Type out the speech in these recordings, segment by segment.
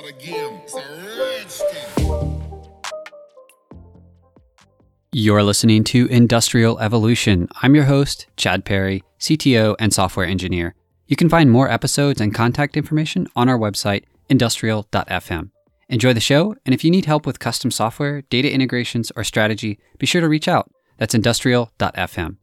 start again. It's a redskin. You're listening to Industrial Evolution. I'm your host, Chad Perry, CTO and software engineer. You can find more episodes and contact information on our website, industrial.fm. Enjoy the show, and if you need help with custom software, data integrations, or strategy, be sure to reach out. That's industrial.fm.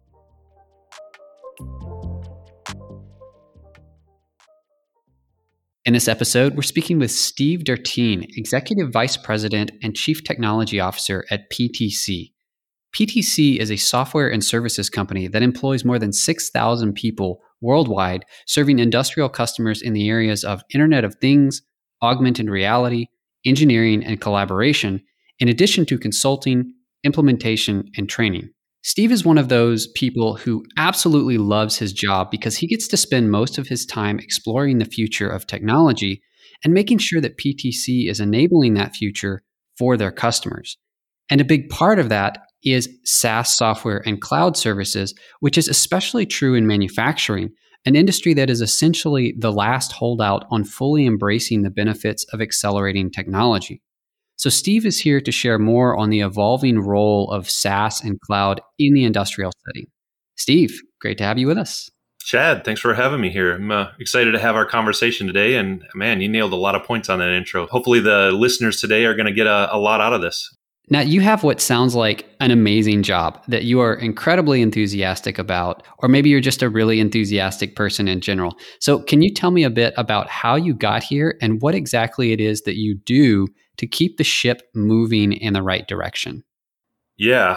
In this episode, we're speaking with Steve Dertien, Executive Vice President and Chief Technology Officer at PTC. PTC is a software and services company that employs more than 6,000 people worldwide, serving industrial customers in the areas of Internet of Things, augmented reality, engineering, and collaboration, in addition to consulting, implementation, and training. Steve is one of those people who absolutely loves his job because he gets to spend most of his time exploring the future of technology and making sure that PTC is enabling that future for their customers. And a big part of that is SaaS software and cloud services, which is especially true in manufacturing, an industry that is essentially the last holdout on fully embracing the benefits of accelerating technology. So Steve is here to share more on the evolving role of SaaS and cloud in the industrial setting. Steve, great to have you with us. Chad, thanks for having me here. I'm excited to have our conversation today. And man, you nailed a lot of points on that intro. Hopefully the listeners today are going to get a lot out of this. Now, you have what sounds like an amazing job that you are incredibly enthusiastic about, or maybe you're just a really enthusiastic person in general. So can you tell me a bit about how you got here and what exactly it is that you do to keep the ship moving in the right direction? Yeah,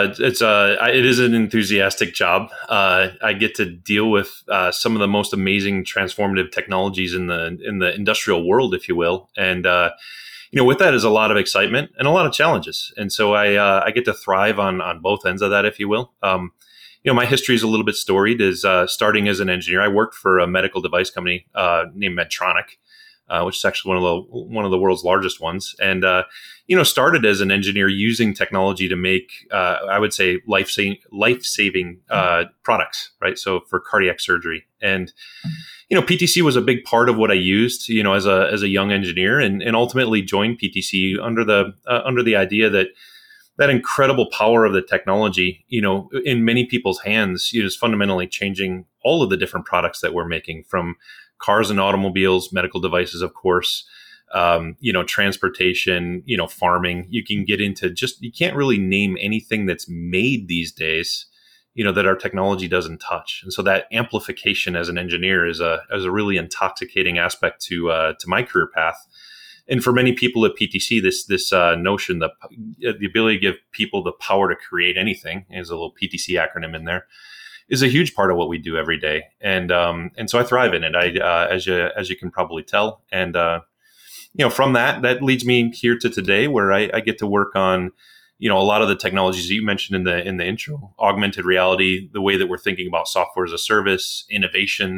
it is an enthusiastic job. I get to deal with some of the most amazing transformative technologies in the industrial world, if you will, and with that is a lot of excitement and a lot of challenges. And so I get to thrive on both ends of that, if you will. My history is a little bit storied. Is starting as an engineer, I worked for a medical device company named Medtronic, which is actually one of the world's largest ones. And started as an engineer using technology to make, I would say, life-saving products, right? So for cardiac surgery. And PTC was a big part of what I used, as a young engineer, and ultimately joined PTC under the idea that incredible power of the technology, in many people's hands, is fundamentally changing all of the different products that we're making, from cars and automobiles, medical devices, of course, transportation, farming. You can get into you can't really name anything that's made these days, that our technology doesn't touch. And so that amplification as an engineer is a really intoxicating aspect to my career path. And for many people at PTC, this notion that the ability to give people the power to create anything, is a little PTC acronym in there, is a huge part of what we do every day. And so I thrive in it, as you can probably tell. And from that leads me here to today, where I get to work on a lot of the technologies that you mentioned in the intro: augmented reality, the way that we're thinking about software as a service, innovation.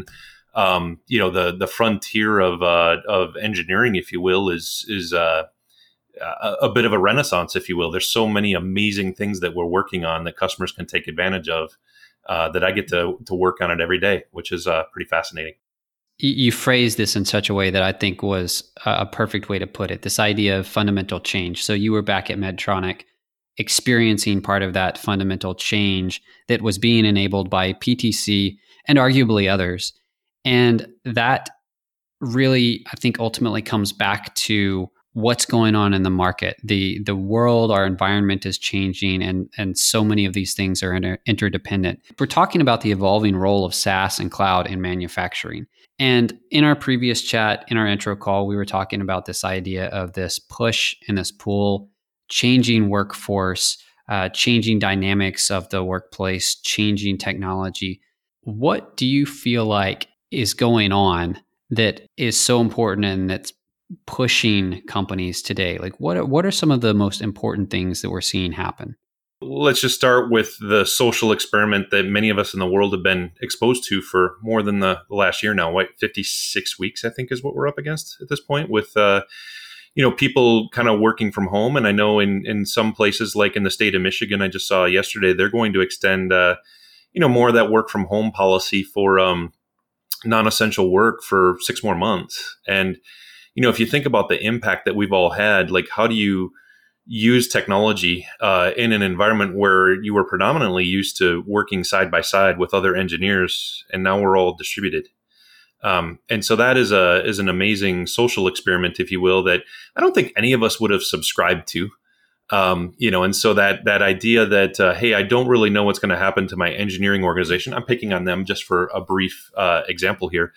The frontier of engineering, if you will, is a bit of a renaissance, if you will. There's so many amazing things that we're working on that customers can take advantage of, that I get to work on it every day, which is pretty fascinating. You phrased this in such a way that I think was a perfect way to put it, this idea of fundamental change. So you were back at Medtronic, experiencing part of that fundamental change that was being enabled by PTC and arguably others. And that really, I think, ultimately comes back to what's going on in the market. The world, our environment is changing, and so many of these things are interdependent. We're talking about the evolving role of SaaS and cloud in manufacturing. And in our previous chat, in our intro call, we were talking about this idea of this push and this pull, changing workforce, changing dynamics of the workplace, changing technology. What do you feel like is going on that is so important and that's pushing companies today? Like, what are some of the most important things that we're seeing happen? Let's just start with the social experiment that many of us in the world have been exposed to for more than the last year now. 56 weeks, I think, is what we're up against at this point, with people kind of working from home. And I know in some places, like in the state of Michigan, I just saw yesterday, they're going to extend more of that work from home policy for non-essential work for 6 more months. And if you think about the impact that we've all had, like how do you use technology in an environment where you were predominantly used to working side by side with other engineers, and now we're all distributed. And so that is an amazing social experiment, if you will, that I don't think any of us would have subscribed to. And so that idea that hey, I don't really know what's going to happen to my engineering organization. I'm picking on them just for a brief example here.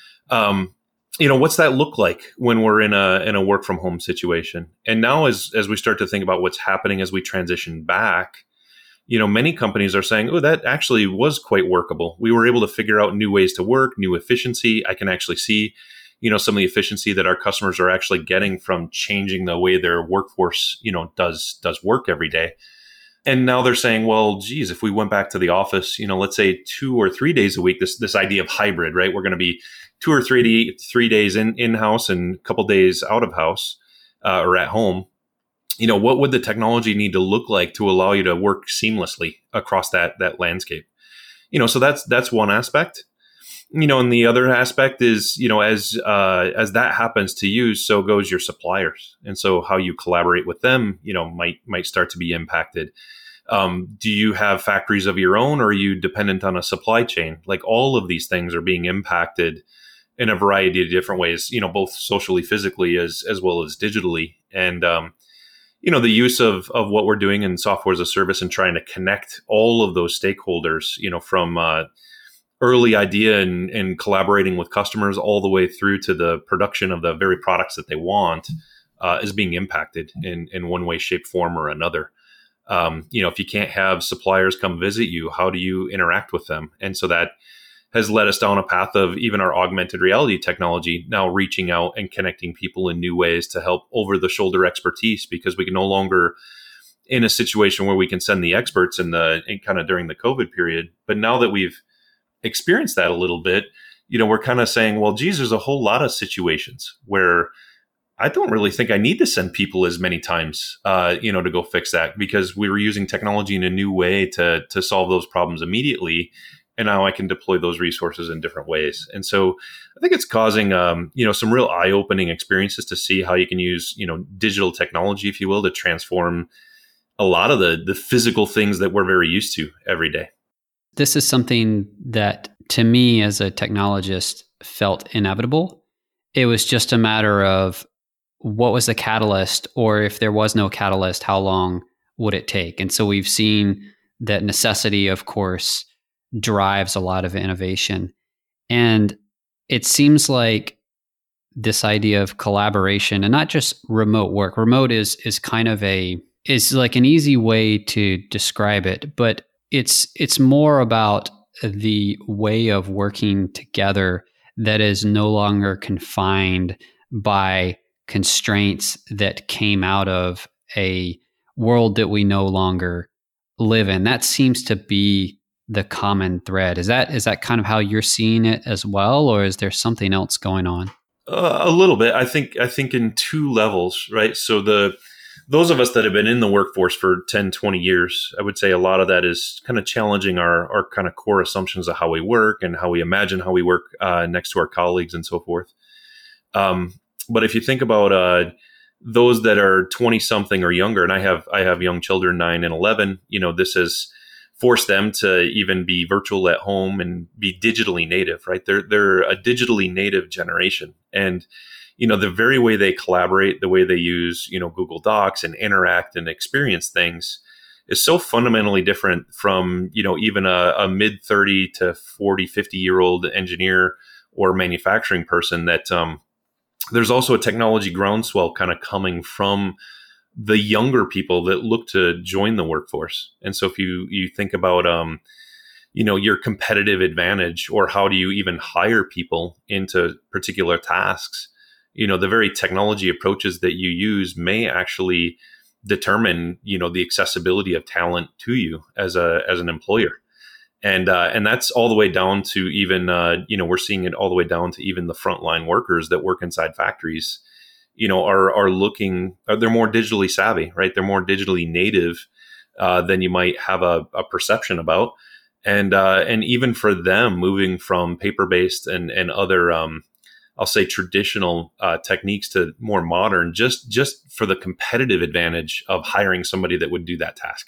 What's that look like when we're in a work from home situation? And now, as we start to think about what's happening as we transition back, many companies are saying, oh, that actually was quite workable. We were able to figure out new ways to work, new efficiency. I can actually see, some of the efficiency that our customers are actually getting from changing the way their workforce, does work every day. And now they're saying, well, geez, if we went back to the office, let's say 2 or 3 days a week, this idea of hybrid, right? We're going to be 2 or 3 days in-house and a couple days out of house or at home. What would the technology need to look like to allow you to work seamlessly across that landscape? So that's one aspect. And the other aspect is, as that happens to you, so goes your suppliers. And so how you collaborate with them, might start to be impacted. Do you have factories of your own, or are you dependent on a supply chain? Like all of these things are being impacted in a variety of different ways, both socially, physically, as well as digitally. And, the use of what we're doing in software as a service and trying to connect all of those stakeholders, from early idea and collaborating with customers all the way through to the production of the very products that they want is being impacted in one way, shape, form, or another. If you can't have suppliers come visit you, how do you interact with them? And so that has led us down a path of even our augmented reality technology now reaching out and connecting people in new ways to help over the shoulder expertise, because we can no longer in a situation where we can send the experts in kind of during the COVID period. But now that we've experienced that a little bit, we're kind of saying, well, geez, there's a whole lot of situations where I don't really think I need to send people as many times, to go fix that, because we were using technology in a new way to solve those problems immediately. And now I can deploy those resources in different ways. And so I think it's causing, some real eye-opening experiences to see how you can use, digital technology, if you will, to transform a lot of the physical things that we're very used to every day. This is something that, to me, as a technologist, felt inevitable. It was just a matter of what was the catalyst, or if there was no catalyst, how long would it take? And so we've seen that necessity, of course, drives a lot of innovation. And it seems like this idea of collaboration, and not just remote work. Remote is kind of is like an easy way to describe it, but it's more about the way of working together that is no longer confined by constraints that came out of a world that we no longer live in. That seems to be the common thread. Is that kind of how you're seeing it as well, or is there something else going on? A little bit. I think in two levels, right? So those of us that have been in the workforce for 10, 20 years, I would say a lot of that is kind of challenging our kind of core assumptions of how we work and how we imagine how we work next to our colleagues and so forth. But if you think about those that are 20 something or younger, and I have young children, 9 and 11, this has forced them to even be virtual at home and be digitally native, right? They're a digitally native generation. And, the very way they collaborate, the way they use, Google Docs and interact and experience things is so fundamentally different from, even a mid 30 to 40, 50-year-old engineer or manufacturing person that there's also a technology groundswell kind of coming from the younger people that look to join the workforce. And so if you think about, your competitive advantage, or how do you even hire people into particular tasks, the very technology approaches that you use may actually determine, the accessibility of talent to you as an employer. And that's all the way down to even, we're seeing it all the way down to even the frontline workers that work inside factories, are looking, they're more digitally savvy, right? They're more digitally native than you might have a perception about. And even for them, moving from paper-based and other, I'll say traditional techniques to more modern, just for the competitive advantage of hiring somebody that would do that task.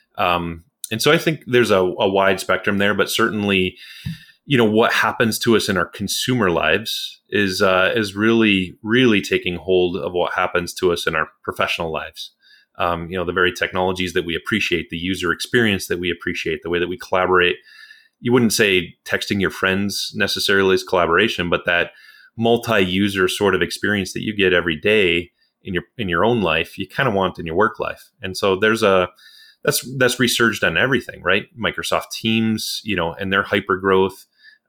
And so I think there's a wide spectrum there, but certainly, what happens to us in our consumer lives is really, really taking hold of what happens to us in our professional lives. The very technologies that we appreciate, the user experience that we appreciate, the way that we collaborate. You wouldn't say texting your friends necessarily is collaboration, but that multi-user sort of experience that you get every day in your own life, you kind of want in your work life. And so that's resurged on everything, right? Microsoft Teams, and their hyper growth.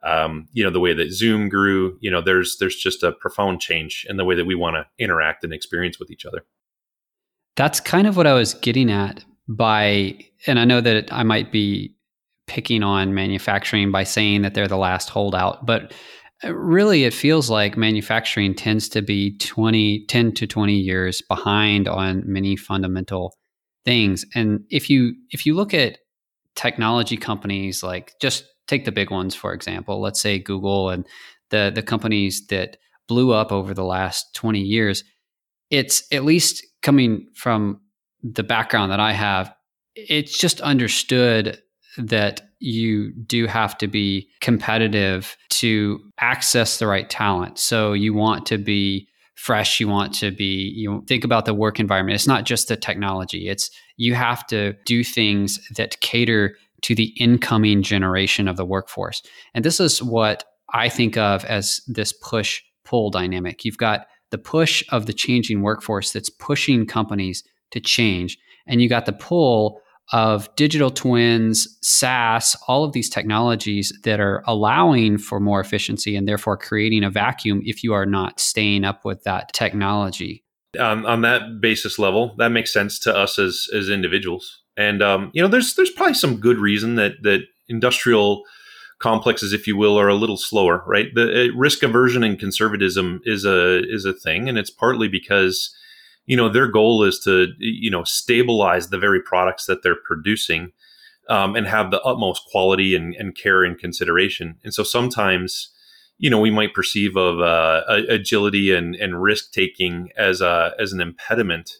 The way that Zoom grew, there's just a profound change in the way that we want to interact and experience with each other. That's kind of what I was getting at and I know that I might be picking on manufacturing by saying that they're the last holdout, but really it feels like manufacturing tends to be 10 to 20 years behind on many fundamental things. And if you look at technology companies, like just take the big ones, for example, let's say Google and the companies that blew up over the last 20 years, it's at least coming from the background that I have, it's just understood that you do have to be competitive to access the right talent. So you want to be fresh, you think about the work environment. It's not just the technology. You have to do things that cater to the incoming generation of the workforce. And this is what I think of as this push-pull dynamic. You've got the push of the changing workforce that's pushing companies to change, and you got the pull of digital twins, SaaS, all of these technologies that are allowing for more efficiency and therefore creating a vacuum if you are not staying up with that technology. On that basis level, that makes sense to us as individuals. And there's probably some good reason that industrial complexes, if you will, are a little slower, right? The risk aversion and conservatism is a thing, and it's partly because their goal is to stabilize the very products that they're producing, and have the utmost quality and care and consideration. And so sometimes we might perceive of agility and risk taking as an impediment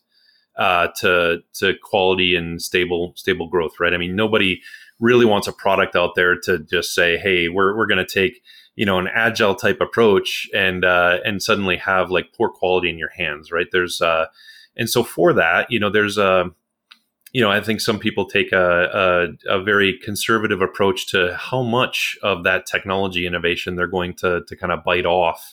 to quality and stable growth, right? I mean, nobody really wants a product out there to just say, hey, we're going to take an agile type approach and suddenly have like poor quality in your hands, right? And so for that, there's I think some people take a very conservative approach to how much of that technology innovation they're going to kind of bite off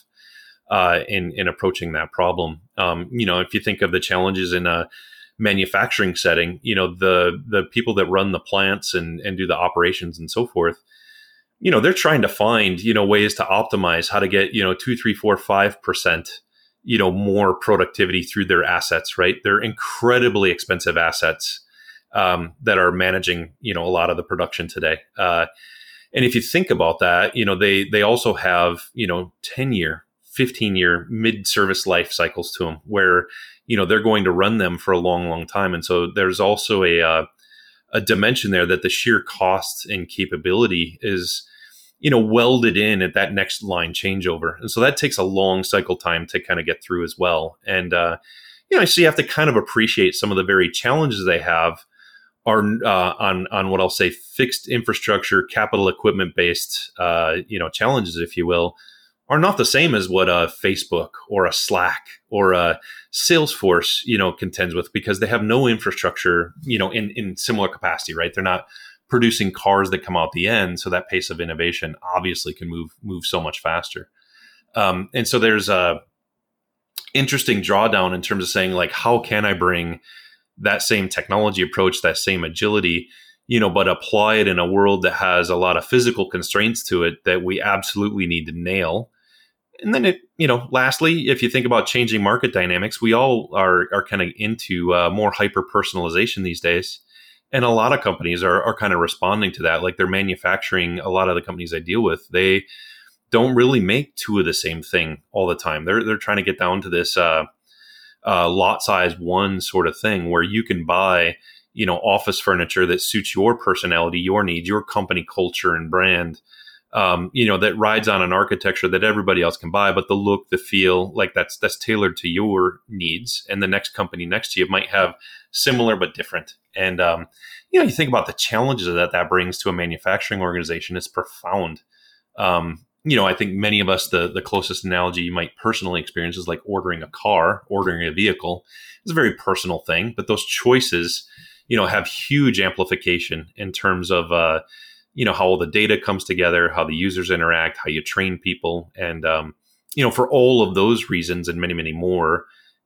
in approaching that problem. If you think of the challenges in a manufacturing setting, the people that run the plants and do the operations and so forth, they're trying to find, ways to optimize how to get, 2, 3, 4, 5%, more productivity through their assets, right? They're incredibly expensive assets that are managing, a lot of the production today. And if you think about that, they also have, 10-year, 15-year mid-service life cycles to them where, they're going to run them for a long, long time. And so there's also a dimension there that the sheer cost and capability is, welded in at that next line changeover. And so that takes a long cycle time to kind of get through as well. And, so you have to kind of appreciate some of the very challenges they have are on what I'll say fixed infrastructure, capital equipment based, challenges, if you will, are not the same as what a Facebook or a Slack or a Salesforce, contends with, because they have no infrastructure, in similar capacity, right? They're not producing cars that come out the end. So that pace of innovation obviously can move so much faster. And so there's a interesting drawdown in terms of saying, like, how can I bring that same technology approach, that same agility, but apply it in a world that has a lot of physical constraints to it that we absolutely need to nail. And then lastly, if you think about changing market dynamics, we all are kind of into more hyper personalization these days. And a lot of companies are kind of responding to that. Like, they're manufacturing, a lot of the companies I deal with, they don't really make two of the same thing all the time. They're trying to get down to this lot size one sort of thing where you can buy, office furniture that suits your personality, your needs, your company culture and brand, that rides on an architecture that everybody else can buy, but the look, the feel, like that's tailored to your needs. And the next company next to you might have similar but different. And you think about the challenges that brings to a manufacturing organization. It's profound. I think many of us, the closest analogy you might personally experience is like ordering a car, ordering a vehicle. It's a very personal thing, but those choices, have huge amplification in terms of, how all the data comes together, how the users interact, how you train people. And, for all of those reasons and many, many more,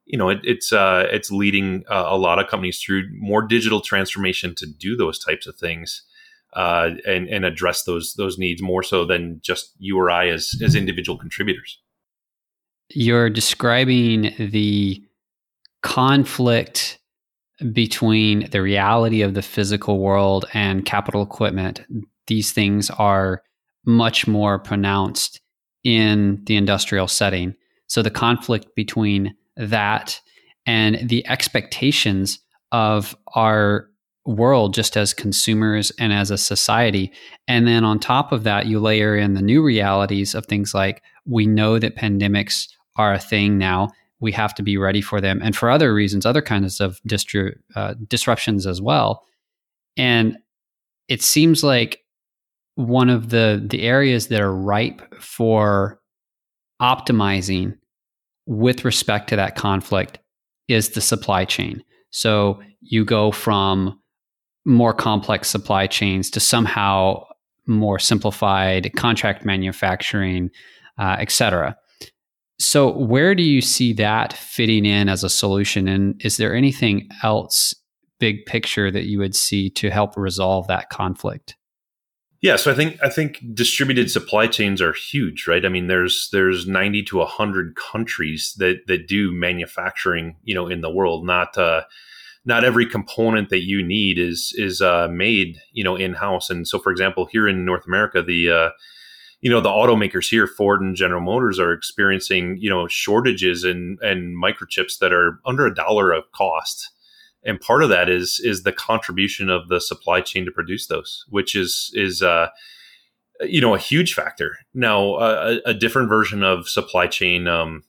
it's leading a lot of companies through more digital transformation to do those types of things. And address those needs more so than just you or I as individual contributors. You're describing the conflict between the reality of the physical world and capital equipment. These things are much more pronounced in the industrial setting. So the conflict between that and the expectations of our world just as consumers and as a society. And then on top of that, you layer in the new realities of things like we know that pandemics are a thing now. We have to be ready for them. And for other reasons, other kinds of disruptions as well. And it seems like one of the areas that are ripe for optimizing with respect to that conflict is the supply chain. So you go from more complex supply chains to somehow more simplified contract manufacturing, et cetera. So where do you see that fitting in as a solution? And is there anything else big picture that you would see to help resolve that conflict? Yeah, so I think distributed supply chains are huge, right? I mean, there's 90 to 100 countries that do manufacturing, in the world. Not every component that you need is made, in-house. And so, for example, here in North America, the automakers here, Ford and General Motors, are experiencing, shortages and microchips that are under $1 of cost. And part of that is the contribution of the supply chain to produce those, which is a huge factor. Now, a different version of supply chain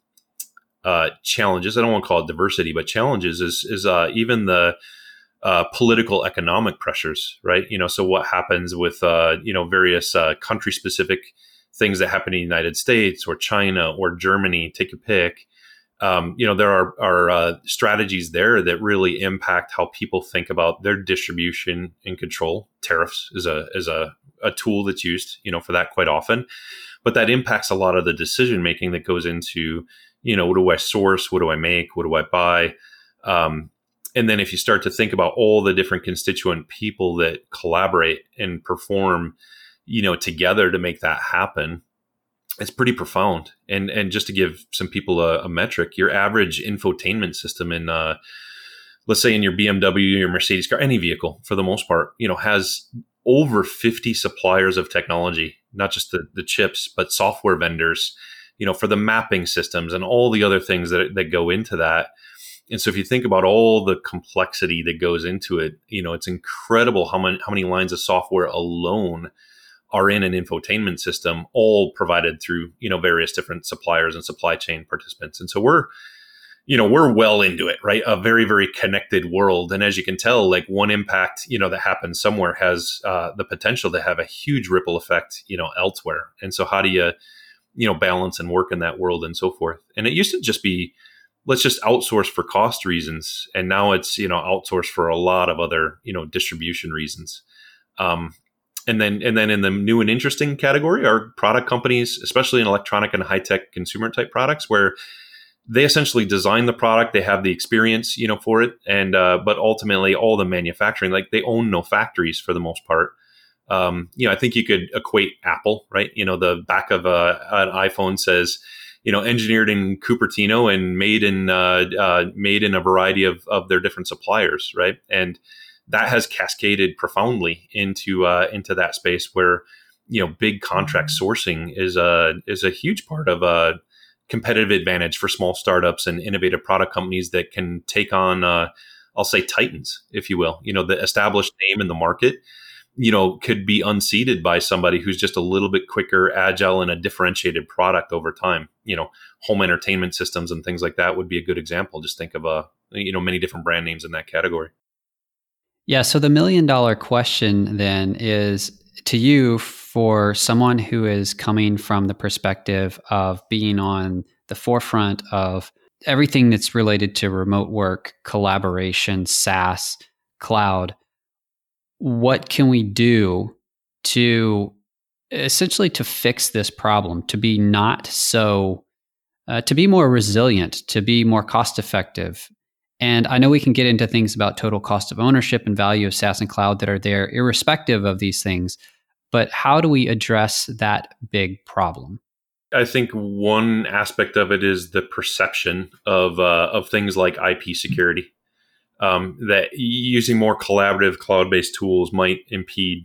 challenges, I don't want to call it diversity, but challenges is even the political economic pressures, right? So what happens with various country specific things that happen in the United States or China or Germany, take a pick. There are strategies there that really impact how people think about their distribution and control. Tariffs is a tool that's used, for that quite often, but that impacts a lot of the decision making that goes into, what do I source? What do I make? What do I buy? And then if you start to think about all the different constituent people that collaborate and perform, together to make that happen, it's pretty profound. And just to give some people a metric, your average infotainment system in, let's say in your BMW, your Mercedes car, any vehicle for the most part, has over 50 suppliers of technology, not just the chips, but software vendors, for the mapping systems and all the other things that go into that. And so if you think about all the complexity that goes into it, it's incredible how many lines of software alone are in an infotainment system, all provided through, various different suppliers and supply chain participants. And so we're well into it, right? A very, very connected world. And as you can tell, like one impact, that happens somewhere has the potential to have a huge ripple effect, elsewhere. And so how do you, balance and work in that world and so forth? And it used to just be, let's just outsource for cost reasons. And now it's, outsourced for a lot of other, distribution reasons. And then in the new and interesting category are product companies, especially in electronic and high tech consumer type products, where they essentially design the product, they have the experience, for it. And, but ultimately all the manufacturing, like they own no factories for the most part. I think you could equate Apple, right? The back of an iPhone says, engineered in Cupertino and made in a variety of their different suppliers, right? And that has cascaded profoundly into that space where, big contract sourcing is a huge part of a competitive advantage for small startups and innovative product companies that can take on, I'll say titans, if you will, the established name in the market. could be unseated by somebody who's just a little bit quicker, agile, and a differentiated product over time. Home entertainment systems and things like that would be a good example. Just think of many different brand names in that category. Yeah. So the $1 million question then is to you, for someone who is coming from the perspective of being on the forefront of everything that's related to remote work, collaboration, SaaS, cloud, what can we do to essentially to fix this problem, to be not so, to be more resilient, to be more cost effective? And I know we can get into things about total cost of ownership and value of SaaS and cloud that are there irrespective of these things. But how do we address that big problem? I think one aspect of it is the perception of things like IP security. That using more collaborative cloud-based tools might impede,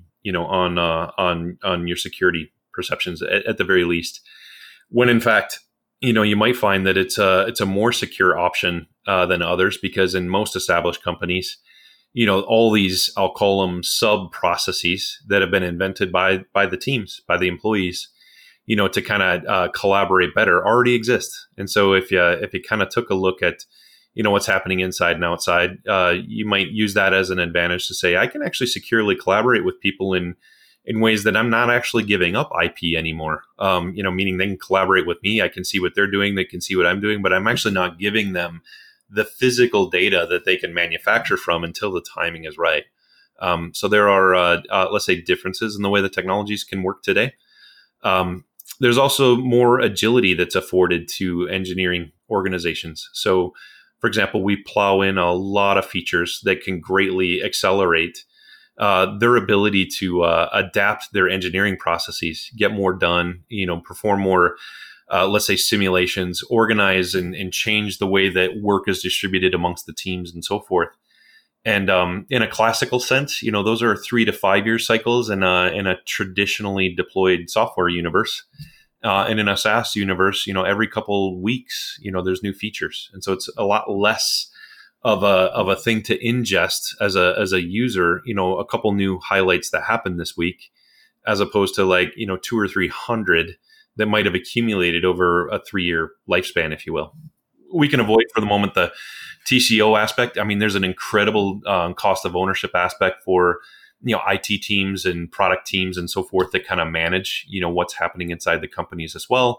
on your security perceptions at the very least. When in fact, you might find that it's a more secure option than others, because in most established companies, all these, I'll call them sub processes that have been invented by the teams, by the employees, to kind of collaborate better, already exist. And so if you kind of took a look at what's happening inside and outside, you might use that as an advantage to say, I can actually securely collaborate with people in ways that I'm not actually giving up IP anymore. Meaning they can collaborate with me. I can see what they're doing. They can see what I'm doing, but I'm actually not giving them the physical data that they can manufacture from until the timing is right. So there are, let's say, differences in the way the technologies can work today. There's also more agility that's afforded to engineering organizations. So, for example, we plow in a lot of features that can greatly accelerate their ability to adapt their engineering processes, get more done, perform more, let's say, simulations, organize and change the way that work is distributed amongst the teams and so forth. And in a classical sense, those are 3 to 5 year cycles in a traditionally deployed software universe. And in a SaaS universe, every couple weeks, there's new features. And so it's a lot less of a thing to ingest as a user, a couple new highlights that happened this week, as opposed to 200 or 300 that might have accumulated over a 3-year lifespan, if you will. We can avoid for the moment the TCO aspect. I mean, there's an incredible cost of ownership aspect for IT teams and product teams and so forth that kind of manage what's happening inside the companies as well.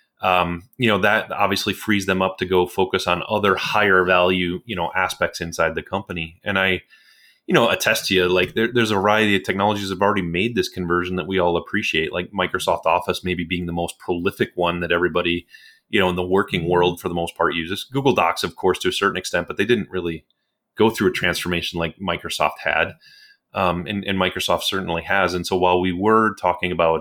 That obviously frees them up to go focus on other higher value aspects inside the company. And I attest to you, there's a variety of technologies that have already made this conversion that we all appreciate, like Microsoft Office maybe being the most prolific one that everybody in the working world for the most part uses. Google Docs, of course, to a certain extent, but they didn't really go through a transformation like Microsoft had. And Microsoft certainly has. And so while we were talking about,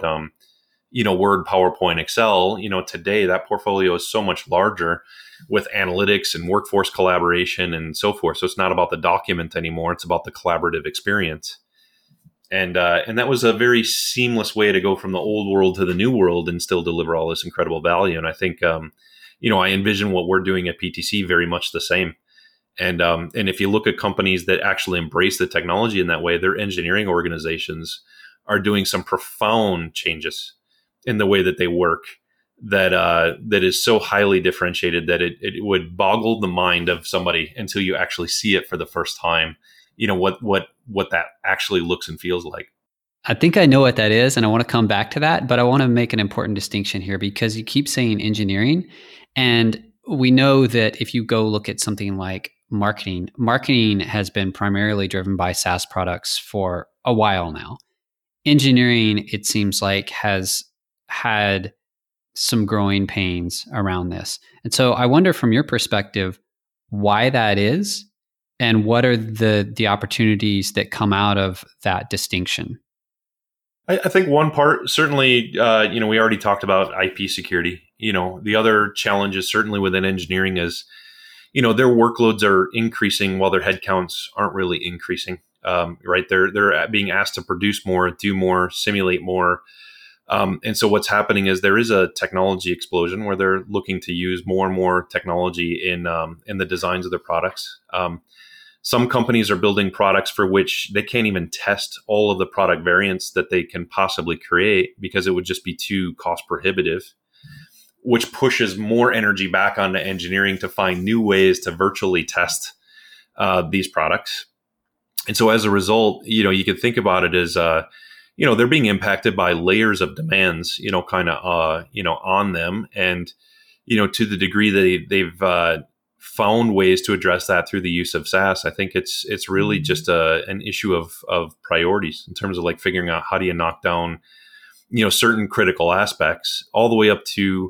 Word, PowerPoint, Excel, today that portfolio is so much larger with analytics and workforce collaboration and so forth. So it's not about the document anymore. It's about the collaborative experience. And that was a very seamless way to go from the old world to the new world and still deliver all this incredible value. And I think, I envision what we're doing at PTC very much the same. And if you look at companies that actually embrace the technology in that way, their engineering organizations are doing some profound changes in the way that they work that is so highly differentiated that it would boggle the mind of somebody until you actually see it for the first time, what that actually looks and feels like. I think I know what that is, and I want to come back to that, but I want to make an important distinction here because you keep saying engineering, and we know that if you go look at something like marketing has been primarily driven by SaaS products for a while now. Engineering, it seems like, has had some growing pains around this. And so I wonder from your perspective why that is and what are the opportunities that come out of that distinction? I think one part, certainly, we already talked about IP security. The other challenges certainly within engineering is, their workloads are increasing while their headcounts aren't really increasing, right? They're being asked to produce more, do more, simulate more. And so what's happening is there is a technology explosion where they're looking to use more and more technology in the designs of their products. Some companies are building products for which they can't even test all of the product variants that they can possibly create because it would just be too cost prohibitive, which pushes more energy back onto engineering to find new ways to virtually test these products. And so as a result, you could think about it as, they're being impacted by layers of demands, on them. And, to the degree that they've found ways to address that through the use of SaaS, I think it's really just an issue of priorities in terms of like figuring out how do you knock down, certain critical aspects all the way up to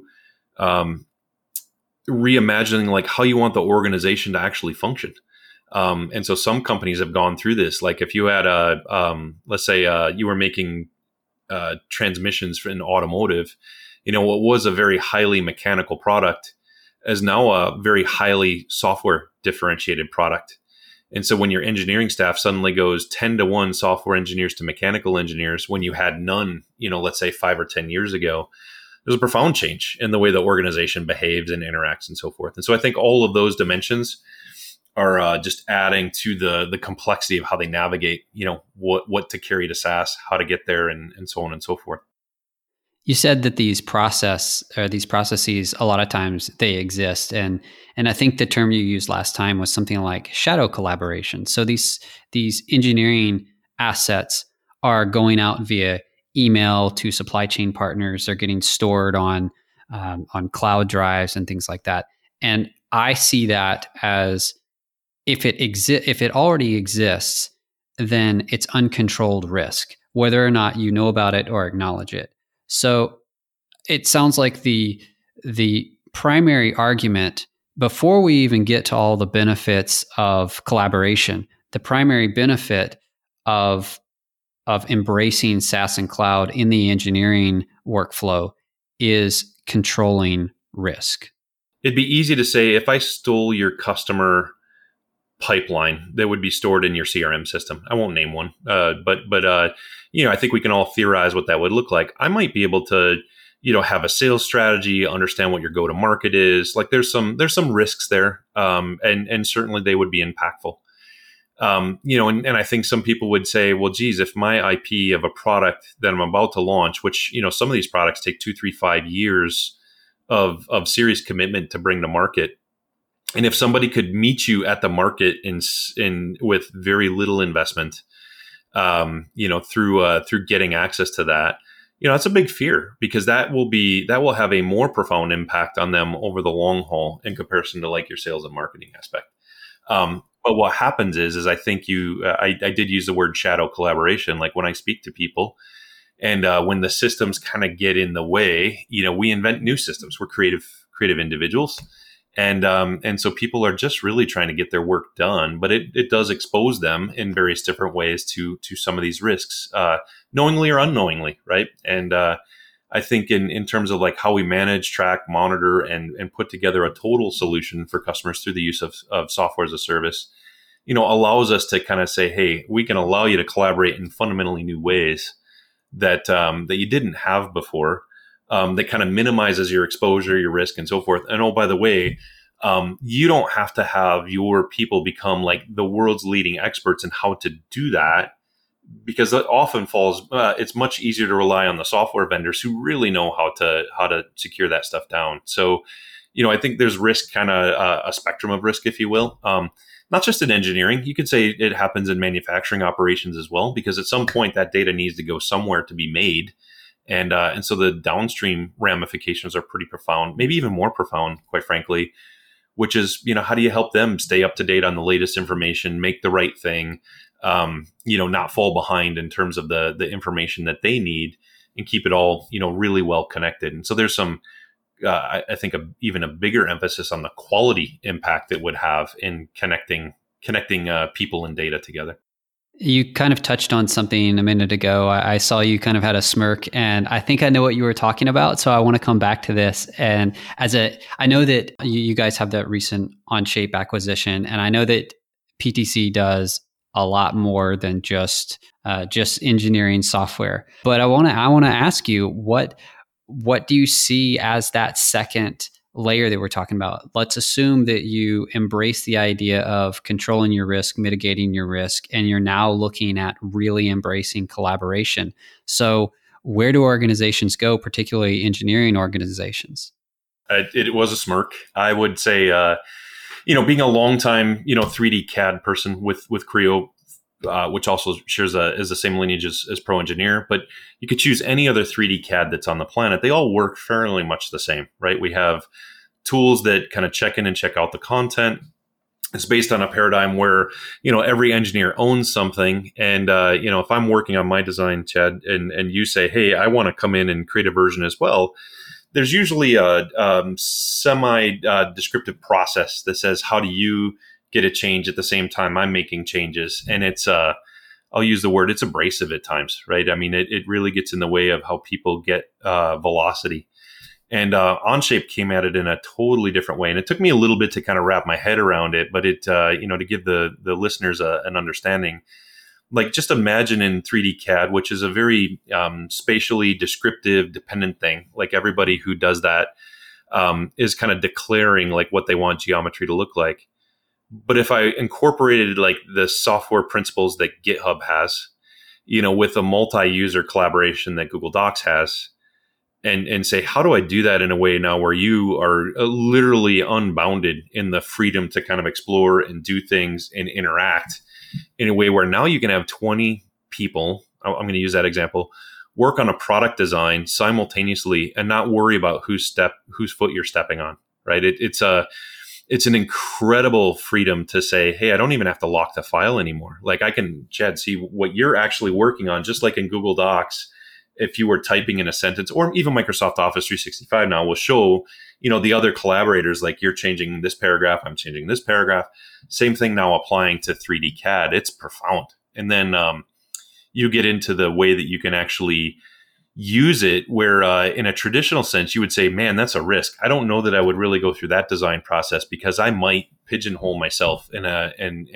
reimagining like how you want the organization to actually function. And so some companies have gone through this. Like if you had let's say you were making transmissions in automotive, what was a very highly mechanical product is now a very highly software differentiated product. And so when your engineering staff suddenly goes 10-1 software engineers to mechanical engineers, when you had none, let's say 5 or 10 years ago, there's a profound change in the way the organization behaves and interacts and so forth. And so I think all of those dimensions are just adding to the complexity of how they navigate, what to carry to SaaS, how to get there, and so on and so forth. You said that these processes, a lot of times they exist, and I think the term you used last time was something like shadow collaboration. So these engineering assets are going out via email to supply chain partners. They're getting stored on cloud drives and things like that. And I see that as if it already exists, then it's uncontrolled risk, whether or not you know about it or acknowledge it. So it sounds like the primary argument, before we even get to all the benefits of collaboration, the primary benefit of embracing SaaS and cloud in the engineering workflow is controlling risk. It'd be easy to say if I stole your customer pipeline that would be stored in your CRM system. I won't name one, but I think we can all theorize what that would look like. I might be able to, have a sales strategy, understand what your go-to-market is. Like there's some risks there, and certainly they would be impactful. And I think some people would say, well, geez, if my IP of a product that I'm about to launch, which some of these products take 2, 3, 5 years of serious commitment to bring to market. And if somebody could meet you at the market in with very little investment, through getting access to that, it's a big fear because that will have a more profound impact on them over the long haul in comparison to like your sales and marketing aspect. But what happens is I think I did use the word shadow collaboration. Like when I speak to people, and when the systems kind of get in the way, we invent new systems. We're creative individuals. And so people are just really trying to get their work done, but it does expose them in various different ways to some of these risks, knowingly or unknowingly, right? And I think in terms of like how we manage, track, monitor, and put together a total solution for customers through the use of software as a service, allows us to kind of say, hey, we can allow you to collaborate in fundamentally new ways that you didn't have before. That kind of minimizes your exposure, your risk, and so forth. And oh, by the way, you don't have to have your people become like the world's leading experts in how to do that, because that often falls. It's much easier to rely on the software vendors who really know how to secure that stuff down. So, I think there's risk, kind of a spectrum of risk, if you will. Not just in engineering, you could say it happens in manufacturing operations as well, because at some point that data needs to go somewhere to be made. And so the downstream ramifications are pretty profound, maybe even more profound, quite frankly, which is, how do you help them stay up to date on the latest information, make the right thing, not fall behind in terms of the information that they need, and keep it all, really well connected. And so there's some, I think, even a bigger emphasis on the quality impact it would have in connecting people and data together. You kind of touched on something a minute ago. I saw you kind of had a smirk, and I think I know what you were talking about. So I want to come back to this. And I know that you guys have that recent Onshape acquisition, and I know that PTC does a lot more than just engineering software. But I want to ask you, what do you see as that second layer that we're talking about. Let's assume that you embrace the idea of controlling your risk, mitigating your risk, and you're now looking at really embracing collaboration. So where do organizations go, particularly engineering organizations? It was a smirk. I would say, being a longtime, 3D CAD person with Creo, which also shares is the same lineage as Pro Engineer, but you could choose any other 3D CAD that's on the planet. They all work fairly much the same, right? We have tools that kind of check in and check out the content. It's based on a paradigm where, every engineer owns something. And, if I'm working on my design, Chad, and you say, hey, I want to come in and create a version as well, there's usually a semi-descriptive process that says, how do you get a change at the same time I'm making changes? And it's, I'll use the word, it's abrasive at times, right? I mean, it really gets in the way of how people get velocity. And Onshape came at it in a totally different way. And it took me a little bit to kind of wrap my head around it, but it, to give the listeners an understanding, like just imagine in 3D CAD, which is a very spatially descriptive dependent thing. Like everybody who does that is kind of declaring like what they want geometry to look like. But if I incorporated like the software principles that GitHub has, with a multi-user collaboration that Google Docs has, and say, how do I do that in a way now where you are literally unbounded in the freedom to kind of explore and do things and interact in a way where now you can have 20 people, I'm going to use that example, work on a product design simultaneously and not worry about whose foot you're stepping on, right? It's an incredible freedom to say, hey, I don't even have to lock the file anymore. Like I can, Chad, see what you're actually working on, just like in Google Docs. If you were typing in a sentence, or even Microsoft Office 365 now will show, the other collaborators, like you're changing this paragraph, I'm changing this paragraph. Same thing now applying to 3D CAD. It's profound. And then you get into the way that you can actually use it where in a traditional sense, you would say, man, that's a risk. I don't know that I would really go through that design process because I might pigeonhole myself in a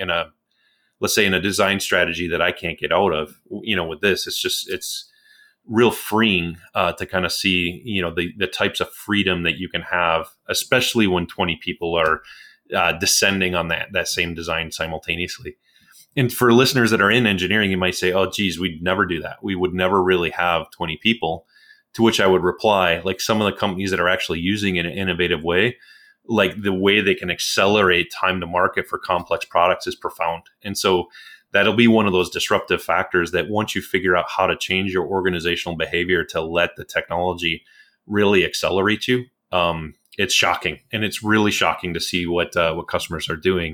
let's say in a design strategy that I can't get out of. With this, it's real freeing to kind of see, the types of freedom that you can have, especially when 20 people are descending on that same design simultaneously. And for listeners that are in engineering, you might say, oh, geez, we'd never do that. We would never really have 20 people, to which I would reply, like some of the companies that are actually using it in an innovative way, like the way they can accelerate time to market for complex products is profound. And so that'll be one of those disruptive factors that once you figure out how to change your organizational behavior to let the technology really accelerate you, it's shocking. And it's really shocking to see what customers are doing.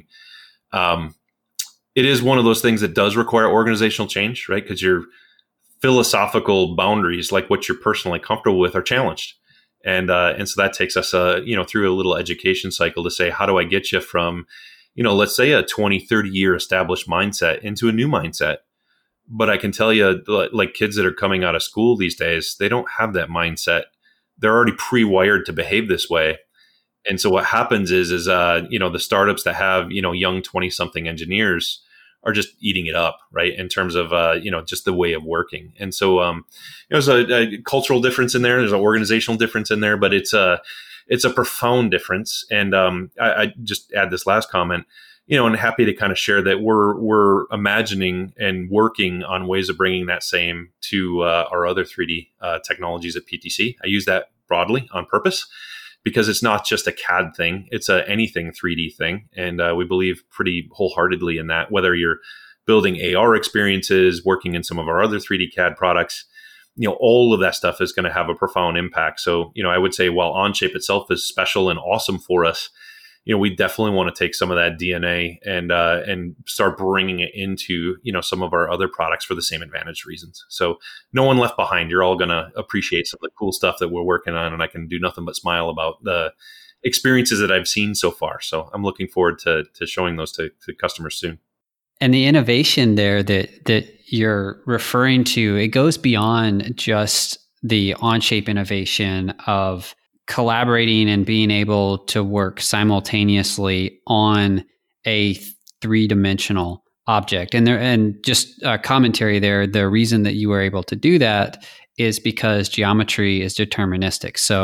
It is one of those things that does require organizational change, right? Because your philosophical boundaries, like what you're personally comfortable with, are challenged. And so that takes us, through a little education cycle to say, how do I get you from, let's say a 20, 30 year established mindset into a new mindset? But I can tell you, like kids that are coming out of school these days, they don't have that mindset. They're already pre-wired to behave this way. And so what happens is the startups that have, young 20 something engineers are just eating it up, right? In terms of, just the way of working. And so there's a cultural difference in there. There's an organizational difference in there, but it's a profound difference. And I just add this last comment, and happy to kind of share that we're imagining and working on ways of bringing that same to our other 3D technologies at PTC. I use that broadly on purpose because it's not just a CAD thing, it's a anything 3D thing. And we believe pretty wholeheartedly in that, whether you're building AR experiences, working in some of our other 3D CAD products, all of that stuff is going to have a profound impact. So, I would say while Onshape itself is special and awesome for us, we definitely want to take some of that DNA and start bringing it into, some of our other products for the same advantage reasons. So no one left behind. You're all going to appreciate some of the cool stuff that we're working on, and I can do nothing but smile about the experiences that I've seen so far. So I'm looking forward to showing those to customers soon. And the innovation there that you're referring to, it goes beyond just the Onshape innovation of collaborating and being able to work simultaneously on a three-dimensional object. And just a commentary there, the reason that you were able to do that is because geometry is deterministic. So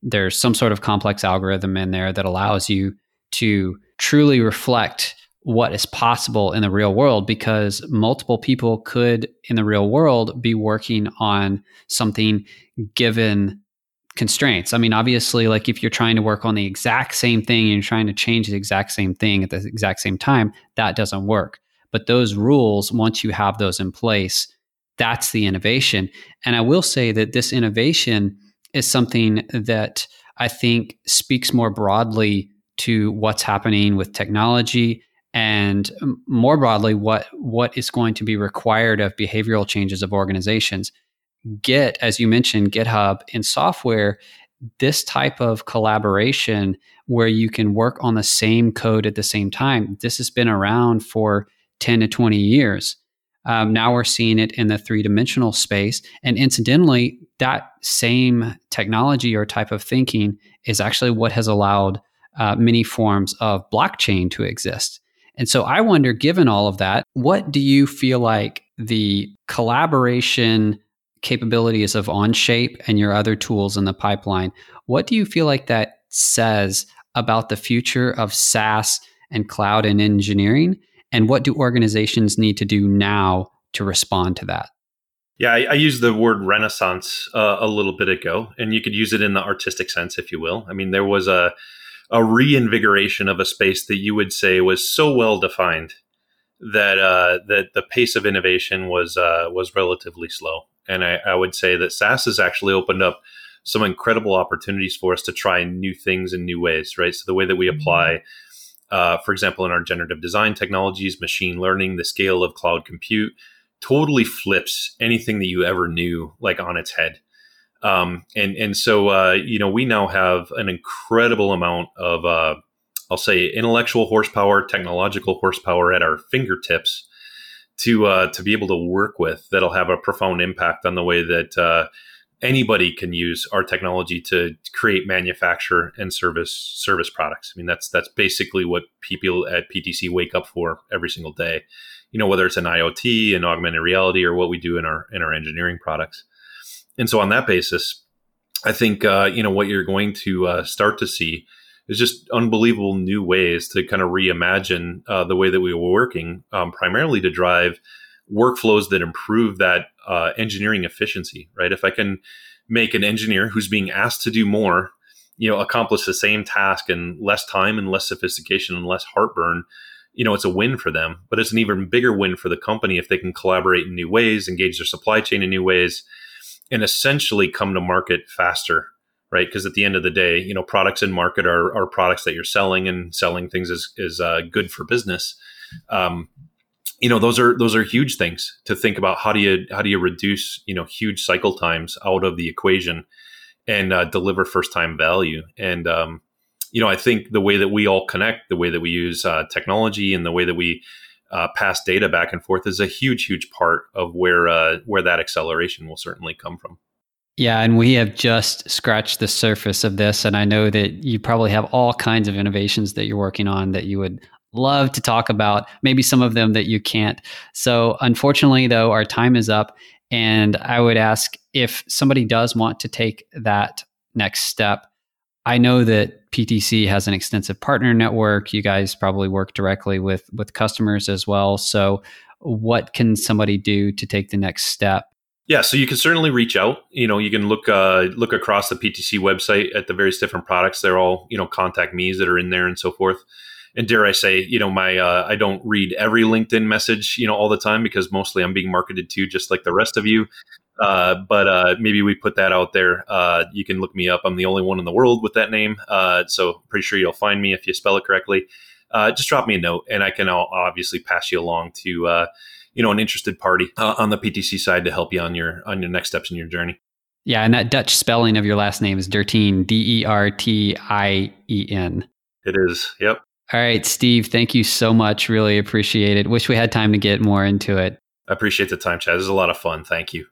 there's some sort of complex algorithm in there that allows you to truly reflect what is possible in the real world, because multiple people could in the real world be working on something given constraints. I mean, obviously, like if you're trying to work on the exact same thing and you're trying to change the exact same thing at the exact same time, that doesn't work. But those rules, once you have those in place, that's the innovation. And I will say that this innovation is something that I think speaks more broadly to what's happening with technology, and more broadly, what is going to be required of behavioral changes of organizations. Git, as you mentioned, GitHub in software, this type of collaboration where you can work on the same code at the same time, this has been around for 10 to 20 years. Now we're seeing it in the three-dimensional space. And incidentally, that same technology or type of thinking is actually what has allowed many forms of blockchain to exist. And so I wonder, given all of that, what do you feel like the collaboration capabilities of Onshape and your other tools in the pipeline, what do you feel like that says about the future of SaaS and cloud and engineering? And what do organizations need to do now to respond to that? Yeah, I used the word renaissance a little bit ago, and you could use it in the artistic sense, if you will. I mean, there was a reinvigoration of a space that you would say was so well defined that that the pace of innovation was relatively slow. And I would say that SaaS has actually opened up some incredible opportunities for us to try new things in new ways, right? So the way that we apply, for example, in our generative design technologies, machine learning, the scale of cloud compute totally flips anything that you ever knew, like on its head. So we now have an incredible amount of, I'll say, intellectual horsepower, technological horsepower at our fingertips to be able to work with, that'll have a profound impact on the way that anybody can use our technology to create, manufacture, and service products. I mean, that's basically what people at PTC wake up for every single day. You know, whether it's an IoT and augmented reality or what we do in our engineering products. And so on that basis, I think what you're going to start to see is just unbelievable new ways to kind of reimagine the way that we were working, primarily to drive workflows that improve that engineering efficiency, right? If I can make an engineer who's being asked to do more, accomplish the same task in less time and less sophistication and less heartburn, it's a win for them. But it's an even bigger win for the company if they can collaborate in new ways, engage their supply chain in new ways, and essentially come to market faster. Right, because at the end of the day, products in market are products that you're selling, and selling things is good for business. Those are huge things to think about. How do you reduce huge cycle times out of the equation and deliver first time value? And I think the way that we all connect, the way that we use technology, and the way that we pass data back and forth is a huge part of where that acceleration will certainly come from. Yeah, and we have just scratched the surface of this. And I know that you probably have all kinds of innovations that you're working on that you would love to talk about, maybe some of them that you can't. So unfortunately, though, our time is up. And I would ask, if somebody does want to take that next step, I know that PTC has an extensive partner network. You guys probably work directly with customers as well. So what can somebody do to take the next step? Yeah, so you can certainly reach out. You can look across the PTC website at the various different products. They're all, contact me's that are in there and so forth. And dare I say, my I don't read every LinkedIn message, all the time, because mostly I'm being marketed to just like the rest of you. But maybe we put that out there. You can look me up. I'm the only one in the world with that name. So pretty sure you'll find me if you spell it correctly. Just drop me a note, and I can obviously pass you along to an interested party on the PTC side to help you on your next steps in your journey. Yeah, and that Dutch spelling of your last name is Dertien, Dertien. It is, yep. All right, Steve, thank you so much. Really appreciate it. Wish we had time to get more into it. I appreciate the time, Chad. This is a lot of fun. Thank you.